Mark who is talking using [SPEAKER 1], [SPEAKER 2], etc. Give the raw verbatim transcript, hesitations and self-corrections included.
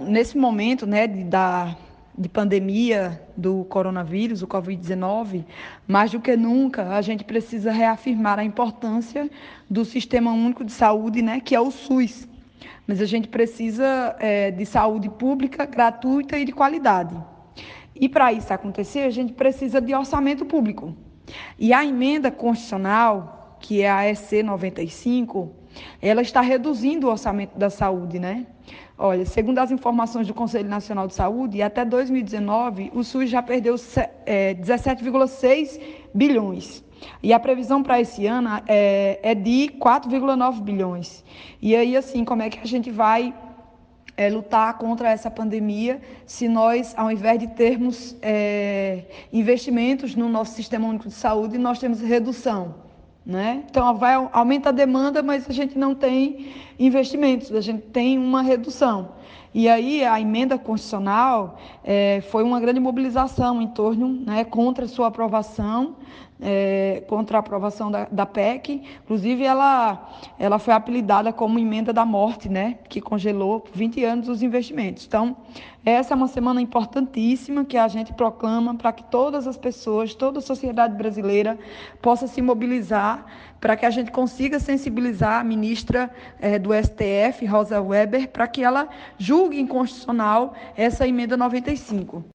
[SPEAKER 1] nesse momento, né, de, da, de pandemia do coronavírus, o covid dezenove, mais do que nunca, a gente precisa reafirmar a importância do Sistema Único de Saúde, né, que é o SUS. Mas a gente precisa é, de saúde pública, gratuita e de qualidade. E para isso acontecer, a gente precisa de orçamento público. E a emenda constitucional, que é a E C noventa e cinco, ela está reduzindo o orçamento da saúde, né? Olha, segundo as informações do Conselho Nacional de Saúde, até dois mil e dezenove, o SUS já perdeu é, dezessete vírgula seis bilhões. E a previsão para esse ano é, é de quatro vírgula nove bilhões. E aí, assim, como é que a gente vai é, lutar contra essa pandemia se nós, ao invés de termos é, investimentos no nosso Sistema Único de Saúde, nós temos redução? Né? Então, vai, aumenta a demanda, mas a gente não tem investimentos, a gente tem uma redução. E aí, a emenda constitucional é, foi uma grande mobilização em torno, né, contra a sua aprovação, é, contra a aprovação da, da P E C. Inclusive, ela, ela foi apelidada como emenda da morte, né, que congelou por vinte anos os investimentos. Então, essa é uma semana importantíssima que a gente proclama para que todas as pessoas, toda a sociedade brasileira possa se mobilizar para que a gente consiga sensibilizar a ministra eh, do S T F, Rosa Weber, para que ela julgue inconstitucional essa emenda noventa e cinco.